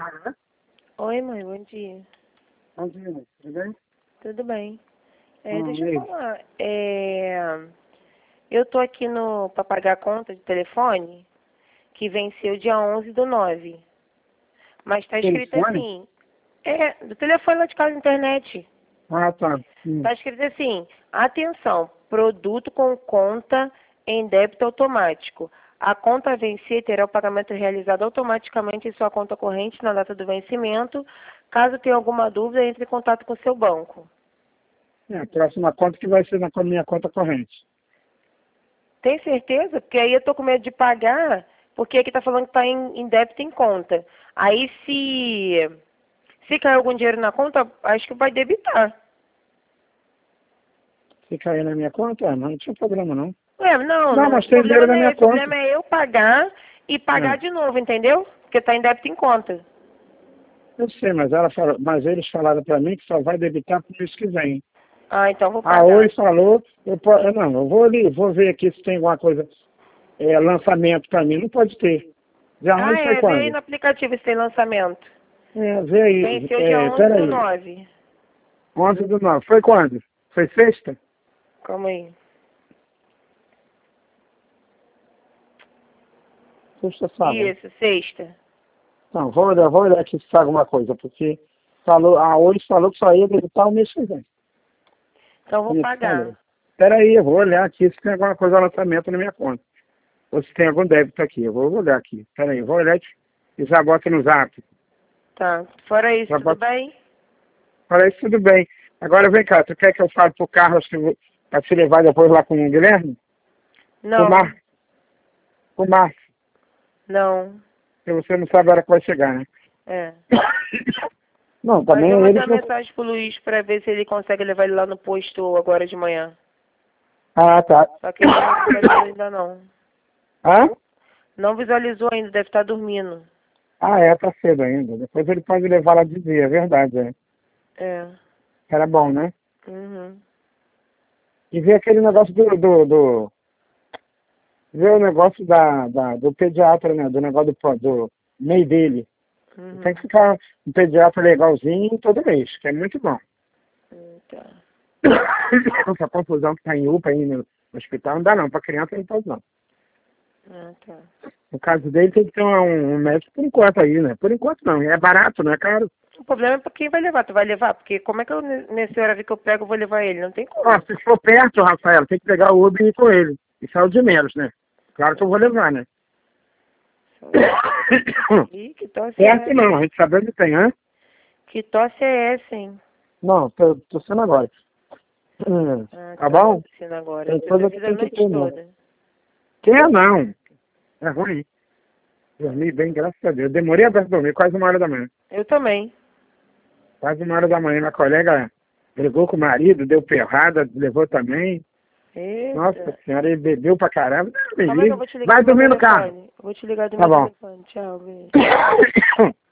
Oi, mãe, bom dia. Bom dia, tudo bem? Tudo bem? E Deixa aí? eu falar. Eu tô aqui para pagar a conta de telefone, que venceu dia 11/9. Mas tá escrito Telefone? assim, do telefone lá de casa, internet. Ah, tá. Tá escrito assim, atenção, produto com conta em débito automático. A conta a vencer terá o pagamento realizado automaticamente em sua conta corrente na data do vencimento. Caso tenha alguma dúvida, entre em contato com seu banco. A próxima conta que vai ser na minha conta corrente. Tem certeza? Porque aí eu tô com medo de pagar, porque aqui tá falando que tá em débito em conta. Aí se cair algum dinheiro na conta, acho que vai debitar. Se cair na minha conta, não tinha problema, não. Não, Não, mas o tem problema dinheiro não na é minha esse. O conta. problema é eu pagar e pagar Ah, de novo, entendeu? Porque tá em débito em conta. eu sei, mas mas eles falaram para mim que só vai debitar pro mês que vem. Ah, então vou A pagar. Oi falou, não, eu vou ali, vou ver aqui se tem alguma coisa, lançamento para mim. Não pode ter. Dia 11 foi Vê aí quando? no aplicativo se tem lançamento. Vê aí, Venceu dia 11 do peraí. 9. 11/9. Foi quando? Foi sexta? Calma aí. Sexta, sábado. Isso, sexta. Não, vou olhar aqui se sai alguma coisa, porque a Oi falou que só ia debitar o mês que vem. Então vou Isso falou. pagar. Espera aí, eu vou olhar aqui se tem alguma coisa lançamento na minha conta. Ou se tem algum débito aqui. Eu vou olhar aqui. Espera aí, eu vou olhar e já bota no zap. Tá. Fora isso, Já tudo bota... bem? Falei, tudo bem. Agora vem cá, tu quer que eu fale pro Carlos pra te levar depois lá com o Guilherme? O Não, Mar, o Márcio. não. Porque você não sabe a hora que vai chegar, né? É. Não, Mas também eu ele mandei que uma não... mensagem pro Luiz pra ver se ele consegue levar ele lá no posto agora de manhã. Ah, tá. Só que ele não visualizou ainda não. Hã? Não visualizou ainda, deve estar dormindo. Ah, tá cedo ainda. Depois ele pode levar lá de dia, é verdade, é. É. Era bom, né? Uhum. E ver aquele negócio ver o negócio do pediatra, né? Do negócio do MEI dele. Tem Uhum. que ficar um pediatra legalzinho todo mês, que é muito bom. Tá. Essa confusão que tá em UPA aí no hospital não dá não, pra criança não pode não. Tá. No caso dele tem que ter um médico por enquanto aí, né? Por enquanto não, é barato, não é caro. O problema é pra quem vai levar. Tu vai levar? Porque como é que eu, nesse horário que eu pego, eu vou levar ele? Não tem Ó, como. se for perto, Rafael, tem que pegar o Uber e ir com ele. Isso é o de menos, né? Claro que eu vou levar, né? Ih, que tosse é Perto essa? não, a gente sabe onde tem, hã? Que tosse é essa, hein? Não, tô sendo agora. Tá Tá. bom? Ensino agora. Tem Eu coisa que preciso a tem que noite ter, né? toda. Quer não? É ruim. Dormi bem, graças a Deus. Demorei a dormir, quase 1 hora da manhã. Eu também. Quase 1 hora da manhã. Minha colega brigou com o marido, deu ferrada, levou também. Nossa Eita. senhora, ele bebeu pra caramba. Não, me Calma aí que eu livre. vou te ligar Vai do meu dormir no carro. telefone. Eu vou te ligar do Tá meu bom. telefone. Tchau, beijo.